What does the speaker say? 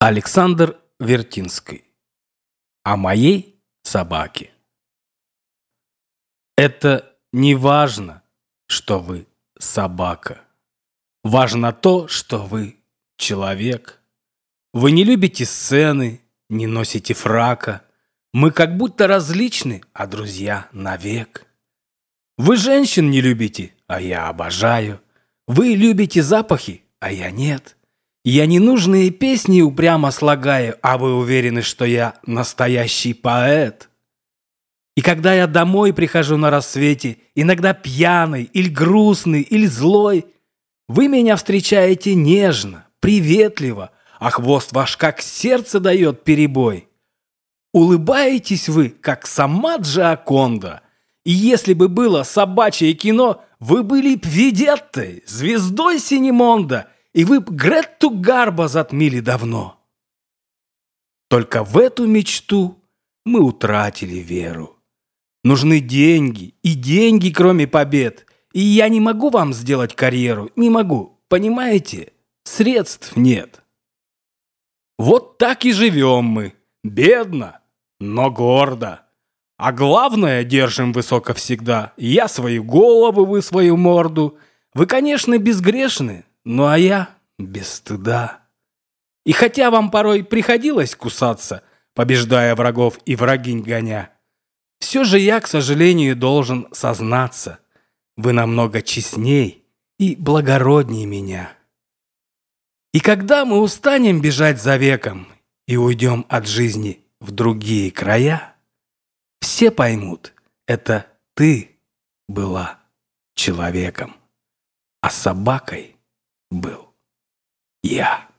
Александр Вертинский. О моей собаке. Это не важно, что вы собака. Важно то, что вы человек. Вы не любите сцены, не носите фрака. Мы как будто различны, а друзья навек. Вы женщин не любите, а я обожаю. Вы любите запахи, а я нет. Я ненужные песни упрямо слагаю, а вы уверены, что я настоящий поэт. И когда я домой прихожу на рассвете, иногда пьяный, или грустный, или злой, вы меня встречаете нежно, приветливо, а хвост ваш как сердце дает перебой. Улыбаетесь вы, как сама Джоконда, и если бы было собачье кино, вы были б Ведеттой, звездой Синемонда, и вы б Гретту Гарбо затмили давно. Только в эту мечту мы утратили веру. Нужны деньги, и деньги, кроме побед. И я не могу вам сделать карьеру, не могу, понимаете? Средств нет. Вот так и живем мы, бедно, но гордо. А главное, держим высоко всегда. Я свою голову, вы свою морду. Вы, конечно, безгрешны, ну а я без стыда. И хотя вам порой приходилось кусаться, побеждая врагов и врагинь гоня, все же я, к сожалению, должен сознаться, вы намного честней и благородней меня. И когда мы устанем бежать за веком и уйдем от жизни в другие края, все поймут, это ты была человеком, а собакой был я.